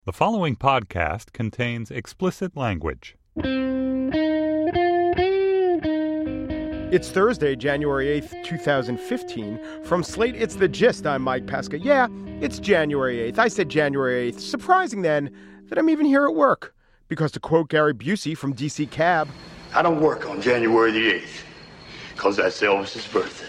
The following podcast contains explicit language. It's Thursday, January 8th, 2015. From Slate, it's The Gist. I'm Mike Pesca. Yeah, it's January 8th. I said January 8th. Surprising, then, that I'm even here at work. Because to quote Gary Busey from DC Cab, I don't work on January the 8th, because that's Elvis's birthday.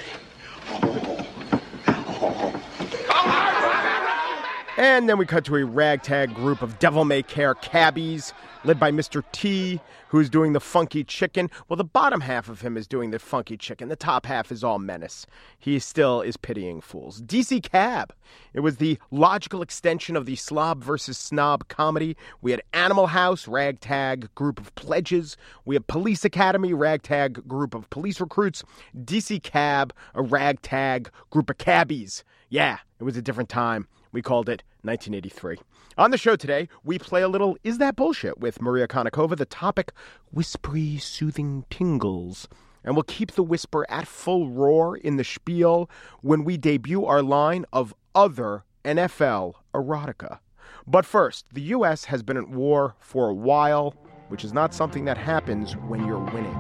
And then we cut to a ragtag group of devil-may-care cabbies led by Mr. T, who's doing the funky chicken. Well, the bottom half of him is doing the funky chicken. The top half is all menace. He still is pitying fools. DC Cab. It was the logical extension of the slob versus snob comedy. We had Animal House, ragtag group of pledges. We had Police Academy, ragtag group of police recruits. DC Cab, a ragtag group of cabbies. Yeah, it was a different time. We called it 1983. On the show today, we play a little Is That Bullshit with Maria Konnikova. The topic, whispery, soothing tingles. And we'll keep the whisper at full roar in the spiel when we debut our line of other NFL erotica. But first, the U.S. has been at war for a while, which is not something that happens when you're winning.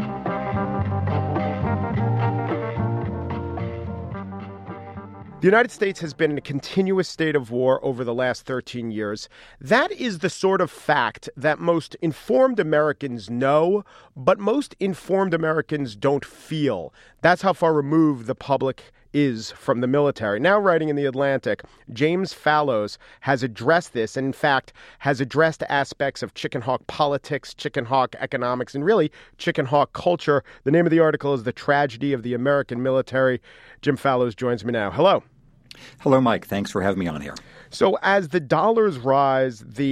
The United States has been in a continuous state of war over the last 13 years. That is the sort of fact that most informed Americans know, but most informed Americans don't feel. That's how far removed the public is from the military. Now writing in The Atlantic, James Fallows has addressed this and, in fact, has addressed aspects of chicken hawk politics, chicken hawk economics, and really chicken hawk culture. The name of the article is The Tragedy of the American Military. Jim Fallows joins me now. Hello. Hello, Mike. Thanks for having me on here. So as the dollars rise, the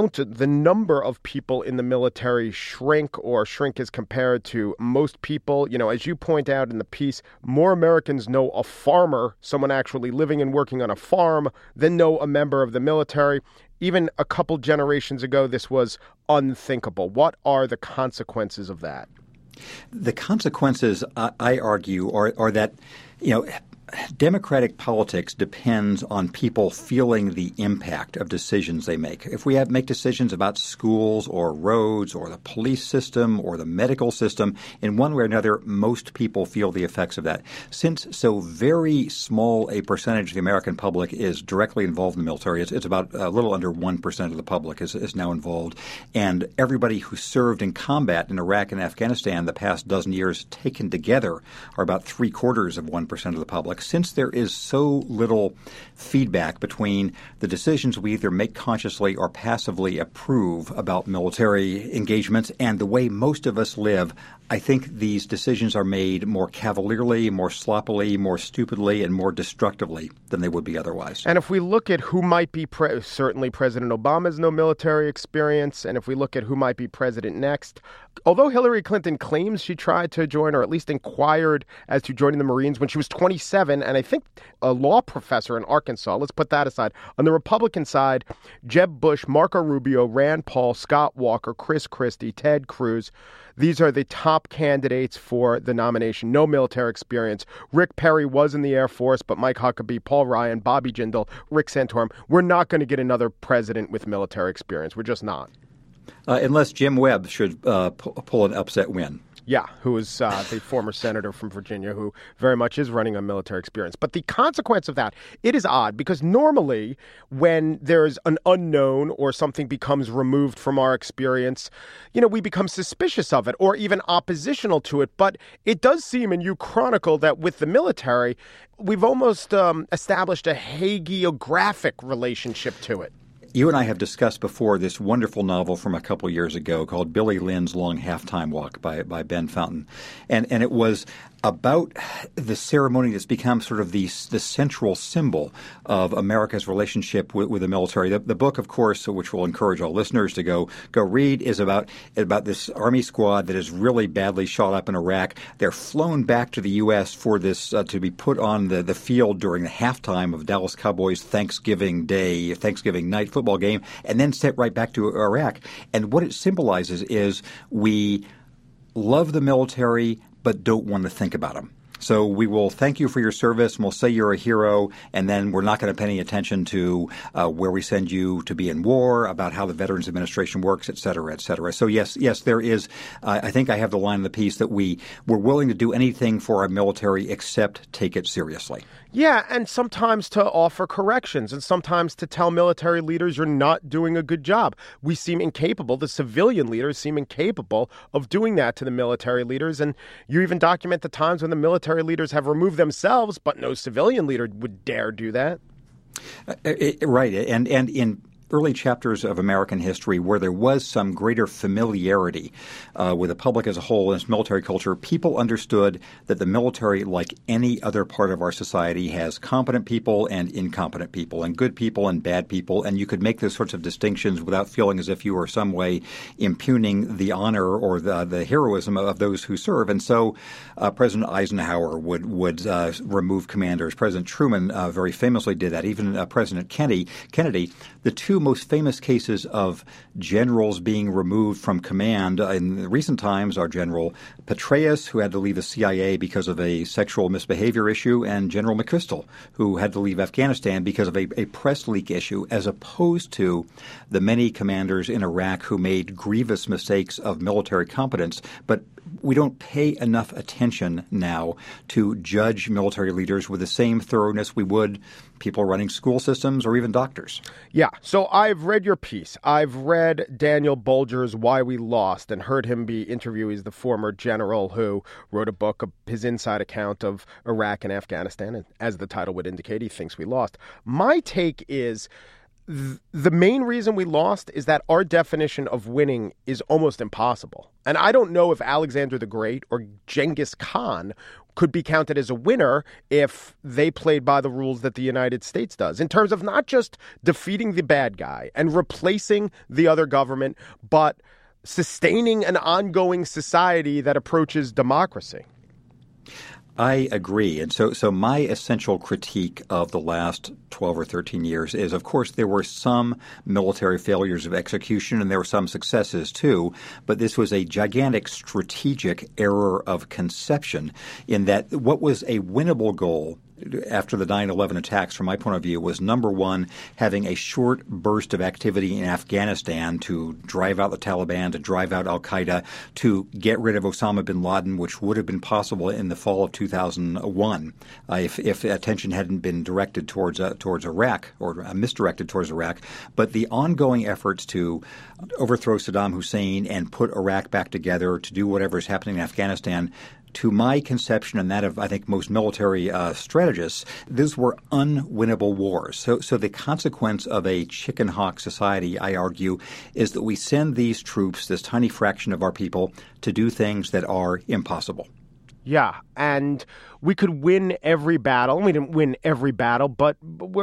number of people in the military shrink as compared to most people. You know, as you point out in the piece, more Americans know a farmer, someone actually living and working on a farm, than know a member of the military. Even a couple generations ago, this was unthinkable. What are the consequences of that? The consequences, I argue, are that, democratic politics depends on people feeling the impact of decisions they make. If we make decisions about schools or roads or the police system or the medical system, in one way or another, most people feel the effects of that. Since so very small a percentage of the American public is directly involved in the military, it's about a little under 1% of the public is now involved, and everybody who served in combat in Iraq and Afghanistan the past dozen years taken together are about 3/4 of 1% of the public. Since there is so little feedback between the decisions we either make consciously or passively approve about military engagements and the way most of us live, I think these decisions are made more cavalierly, more sloppily, more stupidly, and more destructively than they would be otherwise. And if we look at who might be certainly President Obama has no military experience, and if we look at who might be president next, although Hillary Clinton claims she tried to join or at least inquired as to joining the Marines when she was 27, and I think a law professor in Arkansas, let's put that aside. On the Republican side, Jeb Bush, Marco Rubio, Rand Paul, Scott Walker, Chris Christie, Ted Cruz. These are the top candidates for the nomination. No military experience. Rick Perry was in the Air Force, but Mike Huckabee, Paul Ryan, Bobby Jindal, Rick Santorum. We're not going to get another president with military experience. We're just not. Unless Jim Webb should pull an upset win. Yeah, who is the former senator from Virginia who very much is running on military experience. But the consequence of that, it is odd because normally when there's an unknown or something becomes removed from our experience, we become suspicious of it or even oppositional to it. But it does seem, and you chronicle that with the military, we've almost established a hagiographic relationship to it. You and I have discussed before this wonderful novel from a couple years ago called Billy Lynn's Long Halftime Walk by Ben Fountain. And it was about the ceremony that's become sort of the central symbol of America's relationship with the military. The book, of course, which we'll encourage all listeners to go read, is about this Army squad that is really badly shot up in Iraq. They're flown back to the U.S. for this to be put on the field during the halftime of Dallas Cowboys Thanksgiving night football game, and then sent right back to Iraq. And what it symbolizes is we love the military but don't want to think about them. So we will thank you for your service, and we'll say you're a hero, and then we're not going to pay any attention to where we send you to be in war, about how the Veterans Administration works, et cetera, et cetera. So yes, there is. I think I have the line in the piece that we're willing to do anything for our military except take it seriously. Yeah, and sometimes to offer corrections and sometimes to tell military leaders you're not doing a good job. We seem incapable, the civilian leaders seem incapable of doing that to the military leaders. And you even document the times when the military leaders have removed themselves, but no civilian leader would dare do that. Right. And in early chapters of American history where there was some greater familiarity with the public as a whole and its military culture, people understood that the military, like any other part of our society, has competent people and incompetent people and good people and bad people, and you could make those sorts of distinctions without feeling as if you were some way impugning the honor or the heroism of those who serve. And so President Eisenhower would remove commanders. President Truman very famously did that. Even President Kennedy, the two most famous cases of generals being removed from command in recent times are General Petraeus, who had to leave the CIA because of a sexual misbehavior issue, and General McChrystal, who had to leave Afghanistan because of a press leak issue, as opposed to the many commanders in Iraq who made grievous mistakes of military competence. But we don't pay enough attention now to judge military leaders with the same thoroughness we would people running school systems or even doctors. Yeah. So I've read your piece. I've read Daniel Bolger's Why We Lost and heard him be interviewed. He's the former general who wrote a book, his inside account of Iraq and Afghanistan. And as the title would indicate, he thinks we lost. My take is the main reason we lost is that our definition of winning is almost impossible. And I don't know if Alexander the Great or Genghis Khan could be counted as a winner if they played by the rules that the United States does, in terms of not just defeating the bad guy and replacing the other government, but sustaining an ongoing society that approaches democracy. I agree. And so my essential critique of the last 12 or 13 years is, of course, there were some military failures of execution and there were some successes too, but this was a gigantic strategic error of conception in that what was a winnable goal after the 9/11 attacks, from my point of view, was number one, having a short burst of activity in Afghanistan to drive out the Taliban, to drive out al-Qaeda, to get rid of Osama bin Laden, which would have been possible in the fall of 2001 if attention hadn't been directed towards Iraq or misdirected towards Iraq. But the ongoing efforts to overthrow Saddam Hussein and put Iraq back together, to do whatever is happening in Afghanistan, to my conception and that of, I think, most military strategists, these were unwinnable wars. So the consequence of a chicken hawk society, I argue, is that we send these troops, this tiny fraction of our people, to do things that are impossible. Yeah, and we could win every battle. We didn't win every battle, but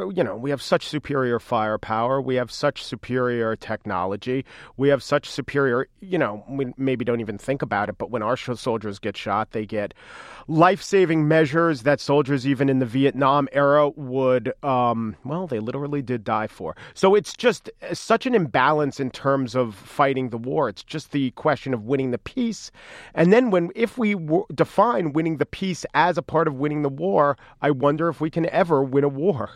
we have such superior firepower. We have such superior technology. We have such superior, we maybe don't even think about it, but when our soldiers get shot, they get life-saving measures that soldiers even in the Vietnam era would, they literally did die for. So it's just such an imbalance in terms of fighting the war. It's just the question of winning the peace. And then if we define winning the peace as a part of winning the war, I wonder if we can ever win a war.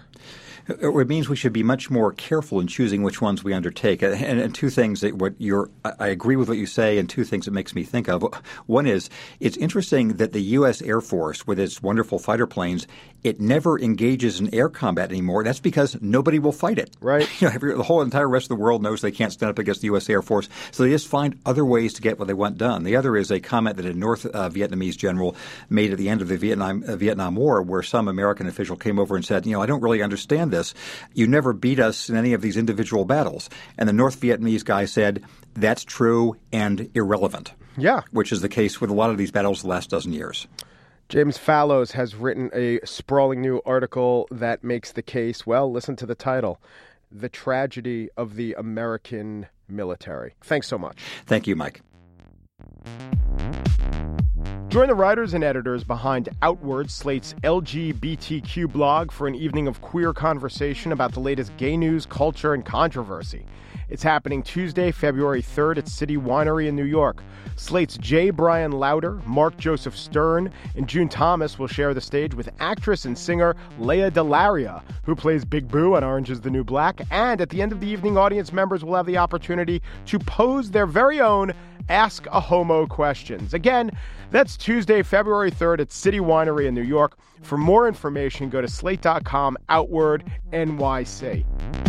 It means we should be much more careful in choosing which ones we undertake. And two things that I agree with what you say, and two things it makes me think of. One is, it's interesting that the U.S. Air Force, with its wonderful fighter planes, it never engages in air combat anymore. That's because nobody will fight it. Right. The whole entire rest of the world knows they can't stand up against the U.S. Air Force, so they just find other ways to get what they want done. The other is a comment that a North Vietnamese general made at the end of the Vietnam War, where some American official came over and said, I don't really understand this. You never beat us in any of these individual battles. And the North Vietnamese guy said, that's true and irrelevant. Yeah. Which is the case with a lot of these battles the last dozen years. James Fallows has written a sprawling new article that makes the case, listen to the title, The Tragedy of the American Military. Thanks so much. Thank you, Mike. Join the writers and editors behind Outward, Slate's LGBTQ blog, for an evening of queer conversation about the latest gay news, culture, and controversy. It's happening Tuesday, February 3rd at City Winery in New York. Slate's J. Brian Lauder, Mark Joseph Stern, and June Thomas will share the stage with actress and singer Lea DeLaria, who plays Big Boo on Orange is the New Black. And at the end of the evening, audience members will have the opportunity to pose their very own Ask a Homo questions. Again, that's Tuesday, February 3rd at City Winery in New York. For more information, go to slate.com Outward NYC.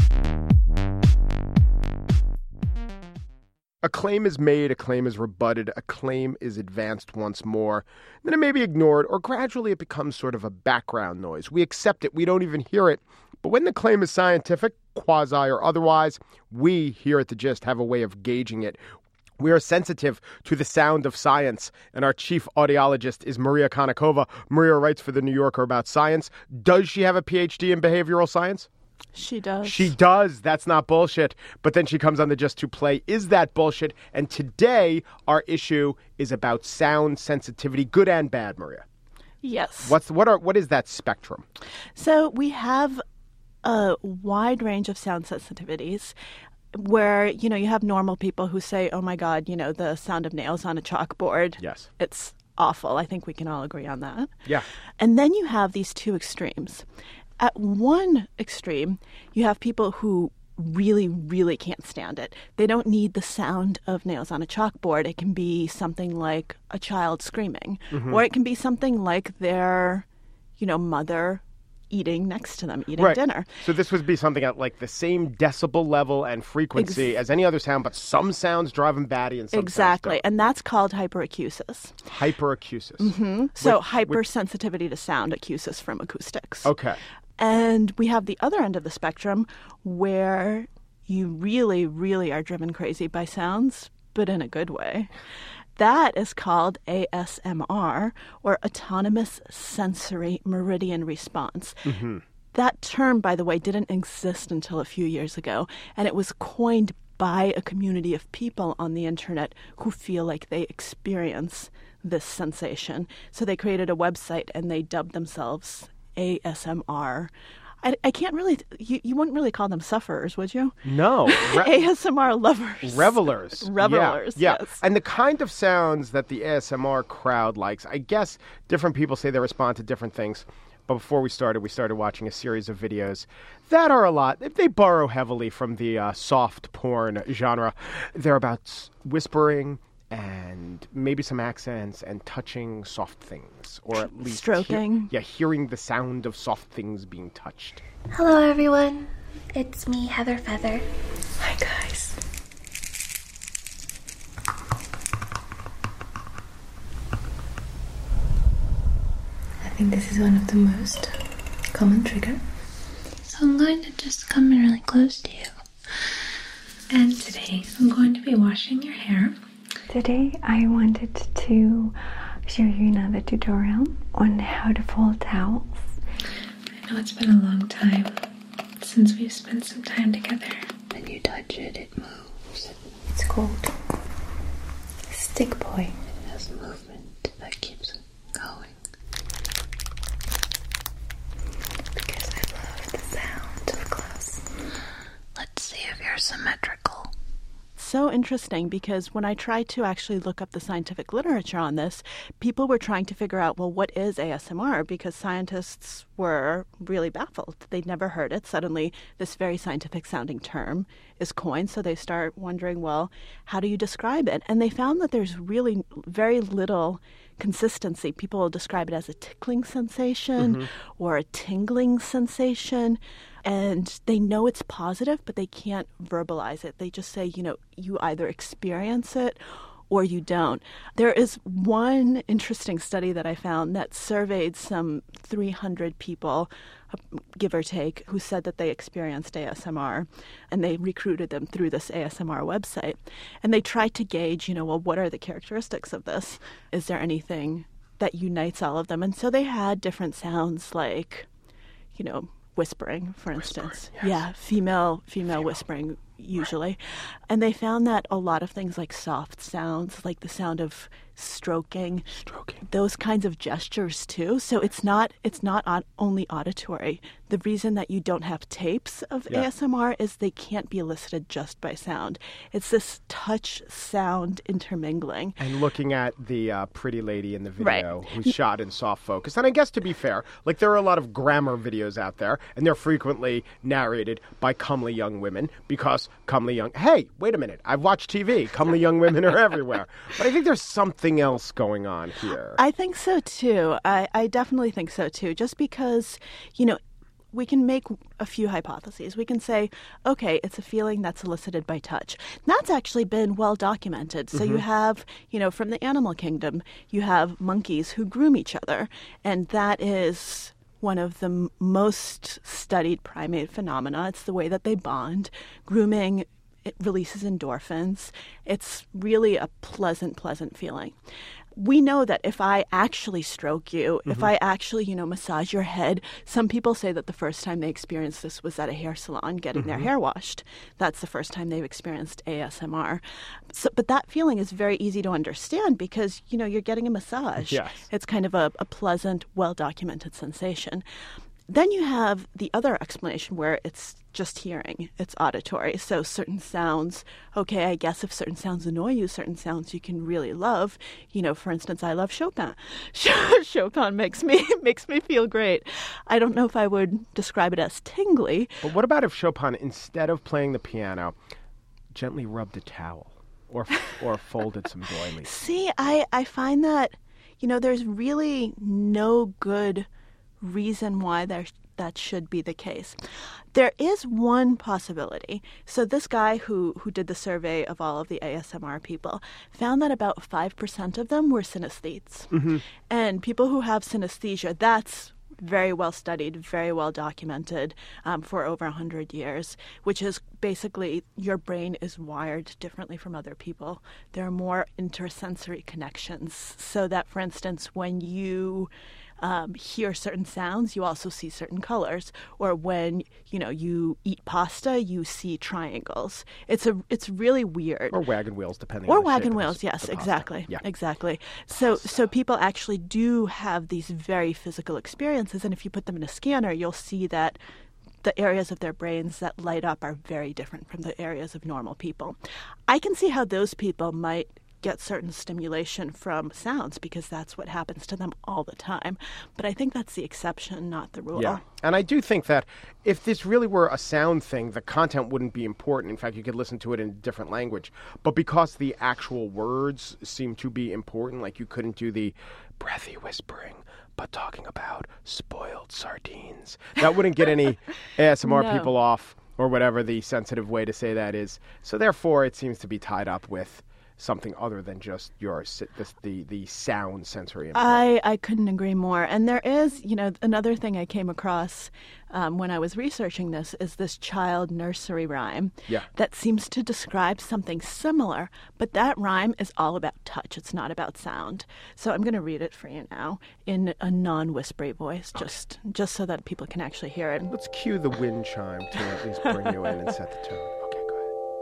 A claim is made, a claim is rebutted, a claim is advanced once more. Then it may be ignored, or gradually it becomes sort of a background noise. We accept it, we don't even hear it. But when the claim is scientific, quasi or otherwise, we here at The Gist have a way of gauging it. We are sensitive to the sound of science, and our chief audiologist is Maria Konnikova. Maria writes for The New Yorker about science. Does she have a PhD in behavioral science? She does. She does. That's not bullshit. But then she comes on the Just to Play. Is that bullshit? And today, our issue is about sound sensitivity, good and bad, Maria. Yes. What is that spectrum? So we have a wide range of sound sensitivities where, you have normal people who say, oh, my God, the sound of nails on a chalkboard. Yes. It's awful. I think we can all agree on that. Yeah. And then you have these two extremes. At one extreme, you have people who really, really can't stand it. They don't need the sound of nails on a chalkboard. It can be something like a child screaming, or it can be something like their, mother eating next to them, eating dinner. So this would be something at like the same decibel level and frequency as any other sound, but some sounds drive them batty and some exactly. sounds don't. And that's called hyperacusis. Hyperacusis. Mm-hmm. So hypersensitivity to sound, acusis from acoustics. Okay. And we have the other end of the spectrum where you really, really are driven crazy by sounds, but in a good way. That is called ASMR, or Autonomous Sensory Meridian Response. Mm-hmm. That term, by the way, didn't exist until a few years ago, and it was coined by a community of people on the internet who feel like they experience this sensation. So they created a website and they dubbed themselves ASMR. I can't really, you wouldn't really call them sufferers, would you? No. ASMR lovers. Revelers. Revelers, yeah. Yes. And the kind of sounds that the ASMR crowd likes, I guess different people say they respond to different things. But before we started watching a series of videos that are a lot. They borrow heavily from the soft porn genre. They're about whispering and maybe some accents and touching soft things, or at least stroking. Hearing the sound of soft things being touched. Hello, everyone. It's me, Heather Feather. Hi, guys. I think this is one of the most common triggers. So I'm going to just come in really close to you. And today I'm going to be washing your hair. Today I wanted to show you another tutorial on how to fold towels. I know it's been a long time since we've spent some time together. When you touch it, it moves. It's called stick point. It has movement that keeps going. Because I love the sound of glass. Let's see if you're symmetrical. So interesting, because when I tried to actually look up the scientific literature on this, people were trying to figure out, well, what is ASMR? Because scientists were really baffled. They'd never heard it. Suddenly, this very scientific sounding term is coined. So they start wondering, well, how do you describe it? And they found that there's really very little consistency. People will describe it as a tickling sensation or a tingling sensation. And they know it's positive, but they can't verbalize it. They just say, you either experience it or you don't. There is one interesting study that I found that surveyed some 300 people, give or take, who said that they experienced ASMR, and they recruited them through this ASMR website. And they tried to gauge, well, what are the characteristics of this? Is there anything that unites all of them? And so they had different sounds like, whispering, for instance. Yes. Yeah, female whispering, usually. And they found that a lot of things like soft sounds, like the sound of stroking, those kinds of gestures too. So it's not only auditory. The reason that you don't have tapes of ASMR is they can't be elicited just by sound. It's this touch sound intermingling. And looking at the pretty lady in the video who's shot in soft focus. And I guess to be fair, like there are a lot of grammar videos out there, and they're frequently narrated by comely young women because hey, wait a minute, I've watched TV. Comely young women are everywhere. But I think there's something else going on here. I think so too. I definitely think so too. Just because, we can make a few hypotheses. We can say, okay, it's a feeling that's elicited by touch. That's actually been well documented. So you have, from the animal kingdom, you have monkeys who groom each other. And that is one of the most studied primate phenomena. It's the way that they bond. Grooming, it releases endorphins. It's really a pleasant feeling. We know that if I actually stroke you, if I actually, massage your head, some people say that the first time they experienced this was at a hair salon getting their hair washed. That's the first time they've experienced ASMR. So, but that feeling is very easy to understand because, you're getting a massage. Yes. It's kind of a pleasant, well-documented sensation. Then you have the other explanation where it's just hearing. It's auditory. So certain sounds, okay, I guess if certain sounds annoy you, certain sounds you can really love. For instance, I love Chopin. Chopin makes me feel great. I don't know if I would describe it as tingly. But what about if Chopin, instead of playing the piano, gently rubbed a towel or folded some doilies? See, I find that, there's really no good reason why that should be the case. There is one possibility. So this guy who did the survey of all of the ASMR people found that about 5% of them were synesthetes. And people who have synesthesia, that's very well studied, very well documented for over 100 years, which is basically your brain is wired differently from other people. There are more intersensory connections. So that, for instance, when you hear certain sounds, you also see certain colors. Or when, you eat pasta, you see triangles. It's really weird. Or wagon wheels, depending on the wagon shape wheels, of yes, the exactly. Yeah. Exactly. So people actually do have these very physical experiences, and if you put them in a scanner, you'll see that the areas of their brains that light up are very different from the areas of normal people. I can see how those people might get certain stimulation from sounds because that's what happens to them all the time. But I think that's the exception, not the rule. Yeah. And I do think that if this really were a sound thing, the content wouldn't be important. In fact, you could listen to it in a different language. But because the actual words seem to be important, like you couldn't do the breathy whispering, but talking about spoiled sardines, that wouldn't get any ASMR people off, or whatever the sensitive way to say that is. So therefore, it seems to be tied up with something other than just the sound sensory input. I couldn't agree more. And there is, another thing I came across when I was researching this is this child nursery rhyme that seems to describe something similar, but that rhyme is all about touch. It's not about sound. So I'm going to read it for you now in a non-whispery voice, just so that people can actually hear it. Let's cue the wind chime to at least bring you in and set the tone. Okay, go ahead.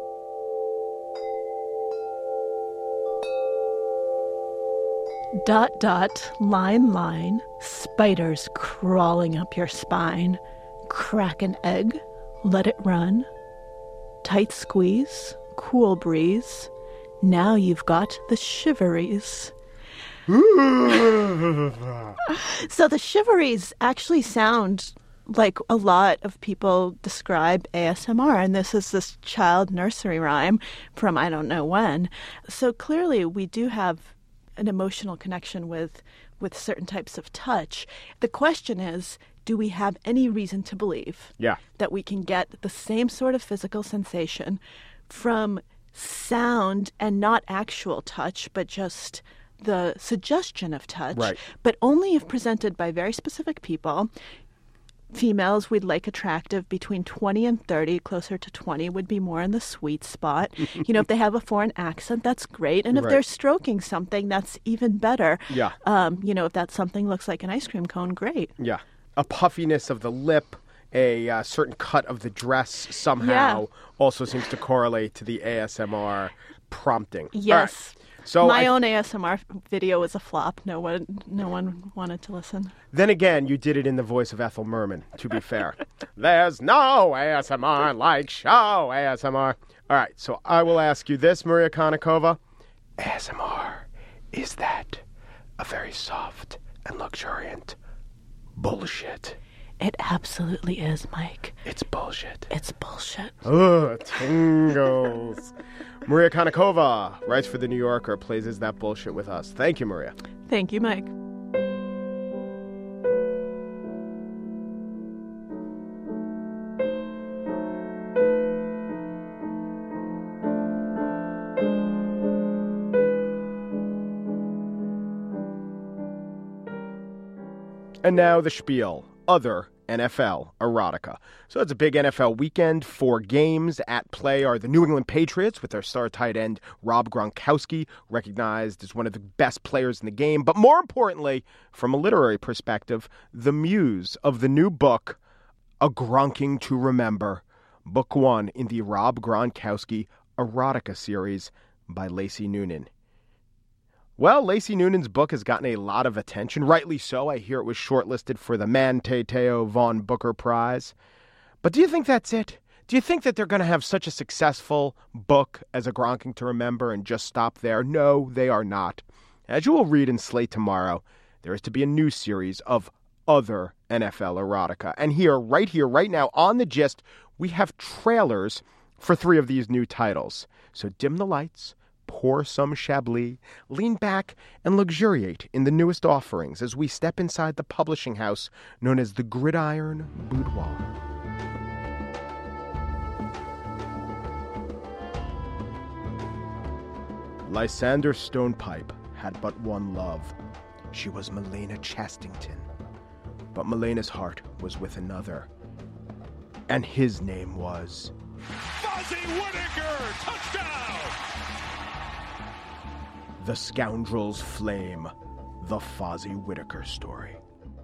Dot, dot, line, line, spiders crawling up your spine. Crack an egg, let it run. Tight squeeze, cool breeze. Now you've got the shiveries. So the shiveries actually sound like a lot of people describe ASMR, and this is this child nursery rhyme from I don't know when. So clearly we do have an emotional connection with certain types of touch. The question is, do we have any reason to believe that we can get the same sort of physical sensation from sound and not actual touch, but just the suggestion of touch, but only if presented by very specific people? Females we'd like attractive between 20 and 30, closer to 20 would be more in the sweet spot. If they have a foreign accent, that's great. And if they're stroking something, that's even better. If that something looks like an ice cream cone, great. Yeah. A puffiness of the lip a certain cut of the dress somehow also seems to correlate to the ASMR prompting. Yes. So my own ASMR video was a flop. No one wanted to listen. Then again, you did it in the voice of Ethel Merman, to be fair. There's no ASMR like show ASMR. All right, so I will ask you this, Maria Konnikova. ASMR, is that a very soft and luxuriant bullshit? It absolutely is, Mike. It's bullshit. It's bullshit. Ugh, tingles. Maria Konnikova writes for The New Yorker, plays as that bullshit with us. Thank you, Maria. Thank you, Mike. And now the spiel. Other NFL erotica. So it's a big NFL weekend. 4 games at play are the New England Patriots with their star tight end Rob Gronkowski, recognized as one of the best players in the game. But more importantly, from a literary perspective, the muse of the new book, A Gronking to Remember, Book 1 in the Rob Gronkowski erotica series by Lacey Noonan. Well, Lacey Noonan's book has gotten a lot of attention, rightly so. I hear it was shortlisted for the Manti-Te'o Von Booker Prize. But do you think that's it? Do you think that they're going to have such a successful book as A Gronking to Remember and just stop there? No, they are not. As you will read in Slate tomorrow, there is to be a new series of other NFL erotica. And right now, on The Gist, we have trailers for 3 of these new titles. So dim the lights, pour some Chablis, lean back, and luxuriate in the newest offerings as we step inside the publishing house known as the Gridiron Boudoir. Lysander Stonepipe had but one love. She was Milena Chastington. But Milena's heart was with another. And his name was... Fozzie Whittaker! Touchdown! The Scoundrel's Flame, the Fozzie Whittaker story.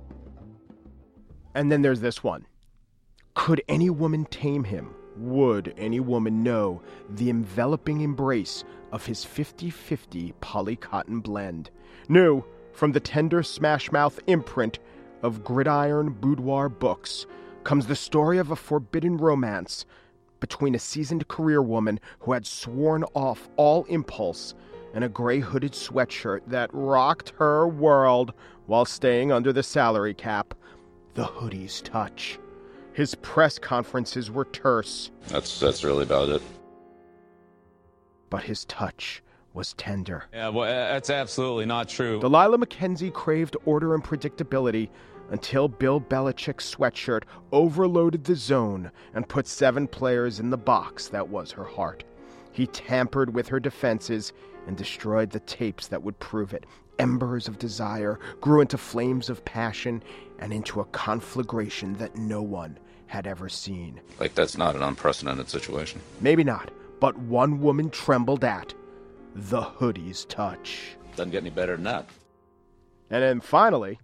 And then there's this one. Could any woman tame him? Would any woman know the enveloping embrace of his 50-50 poly-cotton blend? New from the tender smash-mouth imprint of Gridiron Boudoir Books comes the story of a forbidden romance between a seasoned career woman who had sworn off all impulse and a gray hooded sweatshirt that rocked her world while staying under the salary cap. The Hoodie's touch. His press conferences were terse. That's really about it. But his touch was tender. Yeah, well, that's absolutely not true. Delilah McKenzie craved order and predictability until Bill Belichick's sweatshirt overloaded the zone and put 7 players in the box that was her heart. He tampered with her defenses and destroyed the tapes that would prove it. Embers of desire grew into flames of passion and into a conflagration that no one had ever seen. Like, that's not an unprecedented situation. Maybe not, but one woman trembled at the Hoodie's touch. Doesn't get any better than that. And then finally,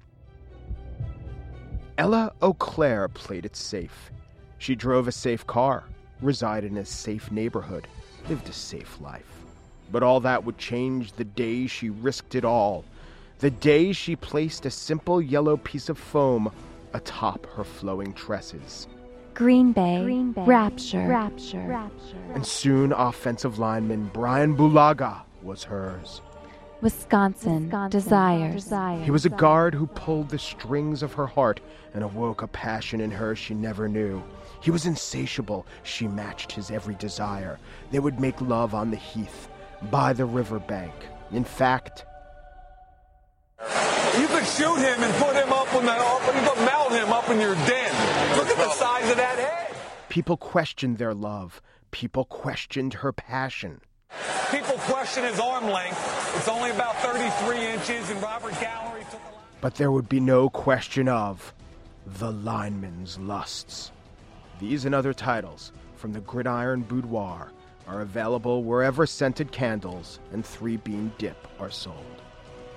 Ella Auclair played it safe. She drove a safe car, resided in a safe neighborhood, lived a safe life. But all that would change the day she risked it all. The day she placed a simple yellow piece of foam atop her flowing tresses. Green Bay, Rapture. And soon offensive lineman Brian Bulaga was hers. Wisconsin, Desires. He was a guard who pulled the strings of her heart and awoke a passion in her she never knew. He was insatiable. She matched his every desire. They would make love on the heath, by the riverbank. In fact, You could shoot him and put him up on you could mount him up in your den. Look at the size of that head. people questioned their love. People questioned her passion. People question his arm length. It's only about 33 inches, and Robert Gallery took a lot. But there would be no question of the lineman's lusts. These and other titles from the Gridiron Boudoir are available wherever scented candles and 3-bean dip are sold.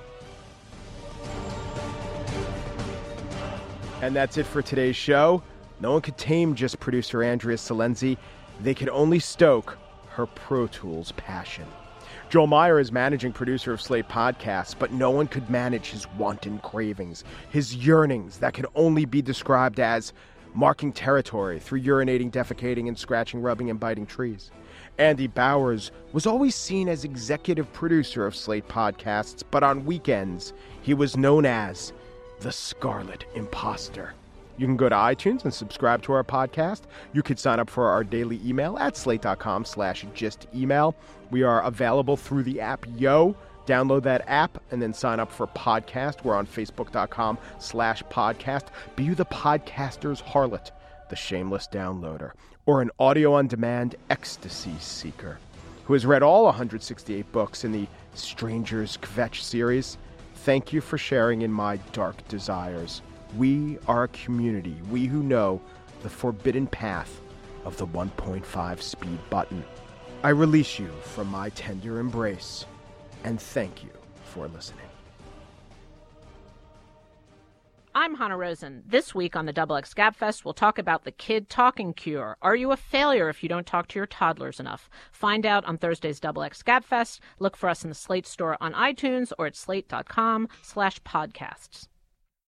And that's it for today's show. No one could tame just producer Andrea Silenzi. They could only stoke her Pro Tools passion. Joel Meyer is managing producer of Slate Podcasts, but no one could manage his wanton cravings, his yearnings that could only be described as marking territory through urinating, defecating, and scratching, rubbing, and biting trees. Andy Bowers was always seen as executive producer of Slate Podcasts, but on weekends, he was known as the Scarlet Imposter. You can go to iTunes and subscribe to our podcast. You could sign up for our daily email at slate.com/gistemail. We are available through the app Yo. Download that app and then sign up for podcast. We're on facebook.com/podcast. Be you the podcaster's harlot, the shameless downloader, or an audio-on-demand ecstasy seeker who has read all 168 books in the Stranger's Kvetch series. Thank you for sharing in my dark desires. We are a community, we who know the forbidden path of the 1.5 speed button. I release you from my tender embrace, and thank you for listening. I'm Hannah Rosen. This week on the XX Gabfest, we'll talk about the kid talking cure. Are you a failure if you don't talk to your toddlers enough? Find out on Thursday's XX Gabfest. Look for us in the Slate store on iTunes or at slate.com/podcasts.